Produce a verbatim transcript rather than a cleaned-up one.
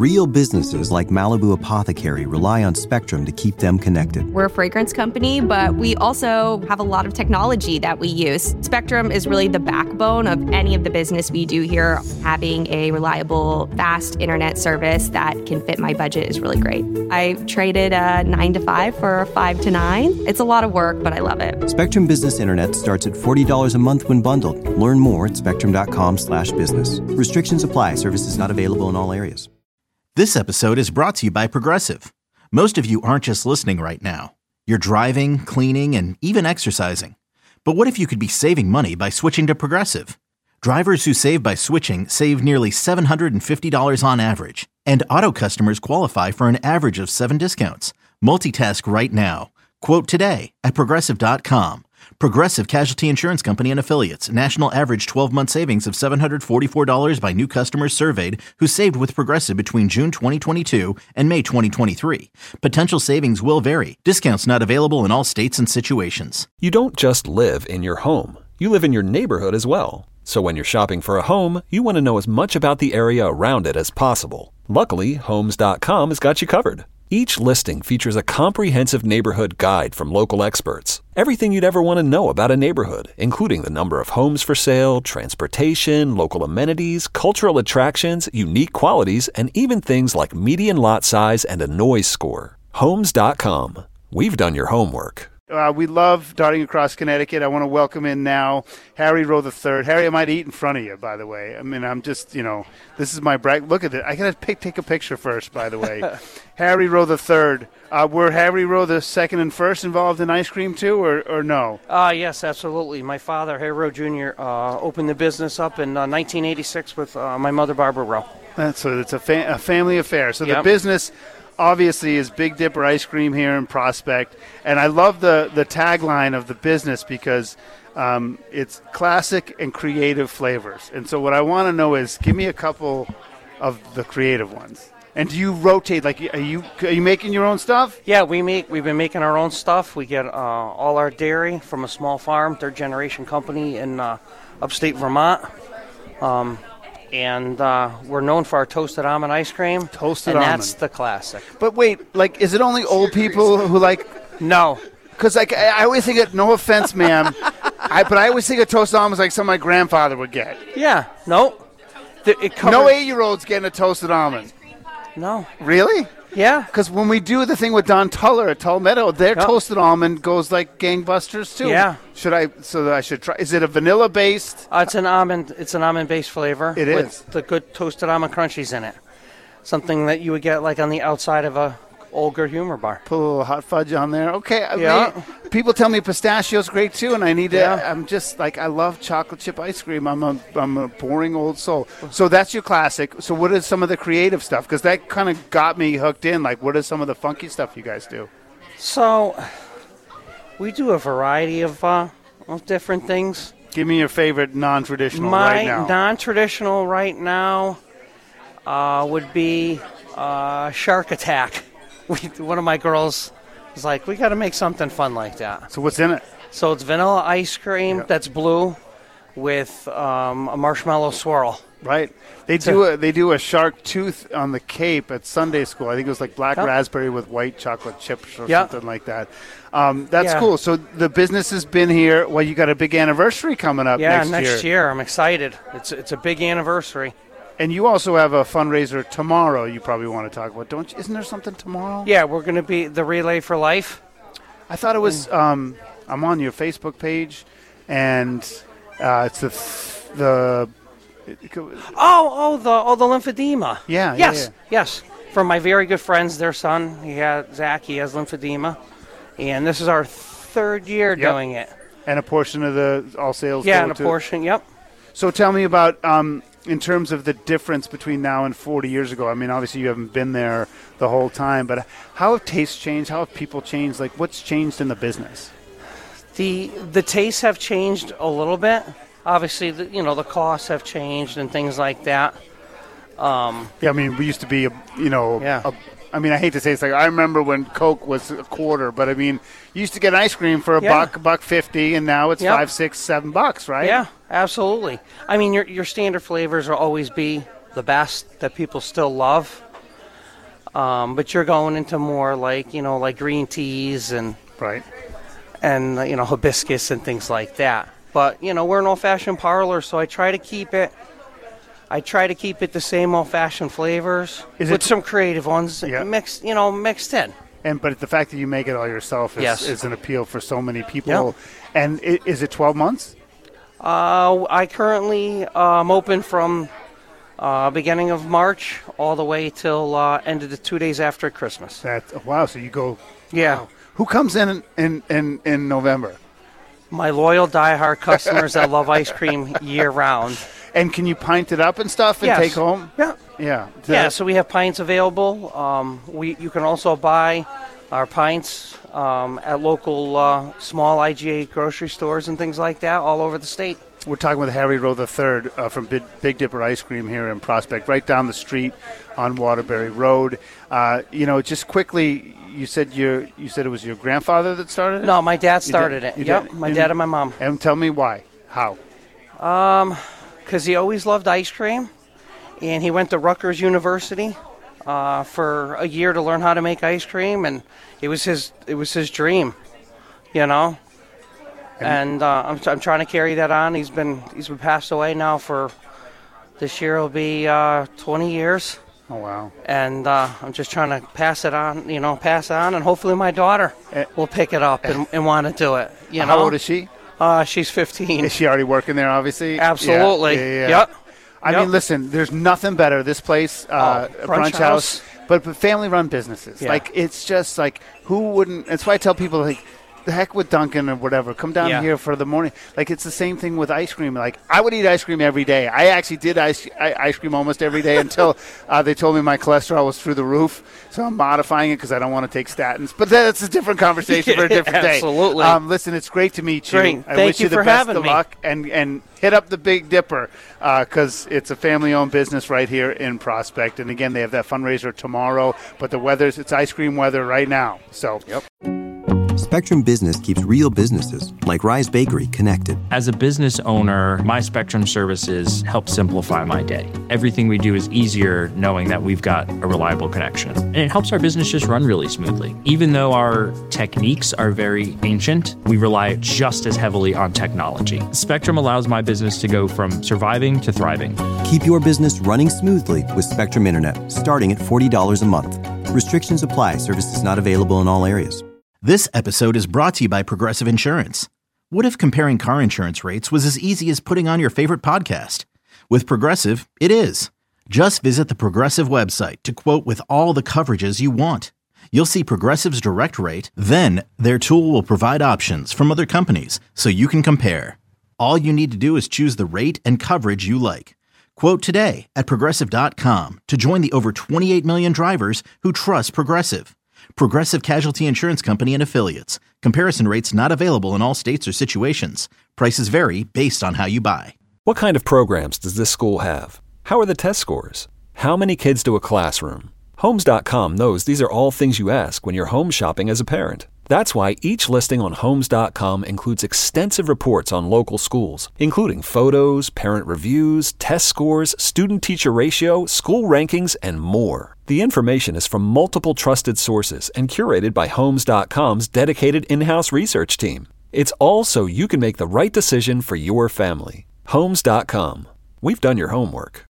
Real businesses like Malibu Apothecary rely on Spectrum to keep them connected. We're a fragrance company, but we also have a lot of technology that we use. Spectrum is really the backbone of any of the business we do here. Having a reliable, fast internet service that can fit my budget is really great. I traded a nine to five for a five to nine. It's a lot of work, but I love it. Spectrum Business Internet starts at forty dollars a month when bundled. Learn more at spectrum.com slash business. Restrictions apply. Services not available in all areas. This episode is brought to you by Progressive. Most of you aren't just listening right now. You're driving, cleaning, and even exercising. But what if you could be saving money by switching to Progressive? Drivers who save by switching save nearly seven hundred fifty dollars on average. And auto customers qualify for an average of seven discounts. Multitask right now. Quote today at Progressive dot com. Progressive Casualty Insurance Company and Affiliates. National average twelve-month savings of seven hundred forty-four dollars by new customers surveyed who saved with Progressive between June twenty twenty-two and May twenty twenty-three. Potential savings will vary. Discounts not available in all states and situations. You don't just live in your home. You live in your neighborhood as well. So when you're shopping for a home, you want to know as much about the area around it as possible. Luckily, Homes dot com has got you covered. Each listing features a comprehensive neighborhood guide from local experts. Everything you'd ever want to know about a neighborhood, including the number of homes for sale, transportation, local amenities, cultural attractions, unique qualities, and even things like median lot size and a noise score. Homes dot com. We've done your homework. Uh, we love Darting Across Connecticut. I want to welcome in now Harry Rowe the third. Harry, I might eat in front of you, by the way. I mean, I'm just, you know, this is my brag. Look at it. I got to pick, take a picture first, by the way. Harry Rowe the third. Uh, were Harry Rowe the second and first involved in ice cream, too, or, or no? Uh, yes, absolutely. My father, Harry Rowe Junior, uh, opened the business up in uh, nineteen eighty-six with uh, my mother, Barbara Rowe. That's so it's a, fa- a family affair. So Yep. the business obviously is Big Dipper Ice Cream here in Prospect. And I love the, the tagline of the business because um, it's classic and creative flavors. And so what I want to know is give me a couple of the creative ones. And do you rotate? Like, are you are you making your own stuff? Yeah, we make. We've been making our own stuff. We get uh, all our dairy from a small farm, third generation company in uh, upstate Vermont. Um, and uh, we're known for our toasted almond ice cream. Toasted and almond. that's the classic. But wait, like, is it only old people who like? No. Because like I I always think of, no offense, ma'am, I, but I always think of toasted almonds like something my grandfather would get. Yeah. No. The, it covers, No eight-year-old's getting a toasted almond. No. Really? Yeah. Because when we do the thing with Don Tuller at Tull Meadow, their Yep. toasted almond goes like gangbusters too. Yeah. Should I? So I should try. Is it a vanilla based? Uh, it's an almond. It's an almond-based flavor. It with is. the good toasted almond crunchies in it. Something that you would get like on the outside of a old good humor bar. Put a little hot fudge on there. Okay. I Yeah. mean, people tell me pistachio's great too, and I need to. Yeah. I'm just like I love chocolate chip ice cream. I'm a I'm a boring old soul. So that's your classic. So what is some of the creative stuff? Because that kind of got me hooked in. Like, what is some of the funky stuff you guys do? So we do a variety of uh, of different things. Give me your favorite non-traditional My right now. non-traditional right now uh, would be uh, Shark Attack. We, one of my girls was like, we got to make something fun like that. So what's in it? So it's vanilla ice cream Yep. that's blue with um, a marshmallow swirl. Right. They So- do a they do a shark tooth on the Cape at Sunday school. I think it was like black Yep. raspberry with white chocolate chips or Yep. something like that. Um, that's Yeah. cool. So the business has been here. Well, you got a big anniversary coming up Yeah, next, next year. I'm excited. It's it's a big anniversary. And you also have a fundraiser tomorrow. You probably want to talk about, don't you? Isn't there something tomorrow? Yeah, we're going to be the Relay for Life. I thought it was. Um, I'm on your Facebook page, and uh, it's the f- the. It, it, Oh, oh, the oh the lymphedema. Yeah, yeah, Yes, yeah. yes. From my very good friends, their son, he had Zach. He has lymphedema, and this is our third year Yep. doing it. and a portion of the all sales. Yeah, go and a to- portion. Yep. So tell me about, um, in terms of the difference between now and forty years ago. I mean, obviously you haven't been there the whole time, but how have tastes changed? How have people changed? Like, what's changed in the business? The the tastes have changed a little bit. Obviously, the, you know, the costs have changed and things like that. Um, Yeah, I mean, we used to be, a, you know, Yeah. a, I mean, I hate to say it's like I remember when Coke was a quarter, but I mean, you used to get ice cream for a Yeah. buck, a buck fifty, and now it's Yep. five, six, seven bucks, right? Yeah, absolutely. I mean, your your standard flavors will always be the best that people still love. Um, but you're going into more like, you know, like green teas and Right. and uh, you know, hibiscus and things like that. But you know, we're an old-fashioned parlor, so I try to keep it. I try to keep it the same old-fashioned flavors Is with it- some creative ones Yeah. mixed, you know, mixed in. And but the fact that you make it all yourself is, Yes. is an appeal for so many people. Yep. And i- is it twelve months? Uh, I currently um open from uh, beginning of March all the way till uh, end of the two days after Christmas. That wow. So you go. Yeah. Who comes in in in, in November? My loyal, diehard customers that love ice cream year round. And can you pint it up and stuff and Yes. take home? Yeah. Yeah. Yeah, so we have pints available. Um, we you can also buy our pints um, at local uh, small I G A grocery stores and things like that all over the state. We're talking with Harry Rowe the third uh, from Big, Big Dipper Ice Cream here in Prospect, right down the street on Waterbury Road. Uh, you know, just quickly, you said your you said it was your grandfather that started it? No, my dad You started did- it. you Yep, did? my And- dad and my mom. And tell me why. How? Because he always loved ice cream, and he went to Rutgers University uh, for a year to learn how to make ice cream, and it was his it was his dream, you know. And uh, I'm, I'm trying to carry that on. He's been he's been passed away now for this year will be uh, twenty years, Oh, wow. and uh, I'm just trying to pass it on, you know, pass it on, and hopefully my daughter Eh. will pick it up and, and want to do it. You know, How old is she? Uh, she's fifteen. Is she already working there, obviously? Absolutely. Yeah, yeah, yeah. Yep. I Yep. mean, listen, there's nothing better. This place, uh, Oh, Brunch, Brunch House, House. but, but family-run businesses. Yeah. Like, it's just like, who wouldn't? That's why I tell people, like, the heck with Dunkin' or whatever. Come down Yeah. here for the morning. Like, it's the same thing with ice cream. Like, I would eat ice cream every day. I actually did ice, I, ice cream almost every day until uh, they told me my cholesterol was through the roof. So I'm modifying it because I don't want to take statins. But that's a different conversation for a different day. Absolutely. Um, listen, it's great to meet you. Great. I Thank wish you you the for best having of me. luck. And, and hit up the Big Dipper because it's a family-owned business right here in Prospect. And, again, they have that fundraiser tomorrow. But the weather's, it's ice cream weather right now. So, yep. Spectrum Business keeps real businesses, like Rise Bakery, connected. As a business owner, my Spectrum services help simplify my day. Everything we do is easier knowing that we've got a reliable connection. And it helps our business just run really smoothly. Even though our techniques are very ancient, we rely just as heavily on technology. Spectrum allows my business to go from surviving to thriving. Keep your business running smoothly with Spectrum Internet, starting at forty dollars a month. Restrictions apply. Services not available in all areas. This episode is brought to you by Progressive Insurance. What if comparing car insurance rates was as easy as putting on your favorite podcast? With Progressive, it is. Just visit the Progressive website to quote with all the coverages you want. You'll see Progressive's direct rate, then their tool will provide options from other companies so you can compare. All you need to do is choose the rate and coverage you like. Quote today at Progressive dot com to join the over twenty-eight million drivers who trust Progressive. Progressive Casualty Insurance Company and Affiliates. Comparison rates not available in all states or situations. Prices vary based on how you buy. What kind of programs does this school have? How are the test scores? How many kids do a classroom? Homes dot com knows these are all things you ask when you're home shopping as a parent. That's why each listing on Homes dot com includes extensive reports on local schools, including photos, parent reviews, test scores, student-teacher ratio, school rankings, and more. The information is from multiple trusted sources and curated by Homes dot com's dedicated in-house research team. It's all so you can make the right decision for your family. Homes dot com. We've done your homework.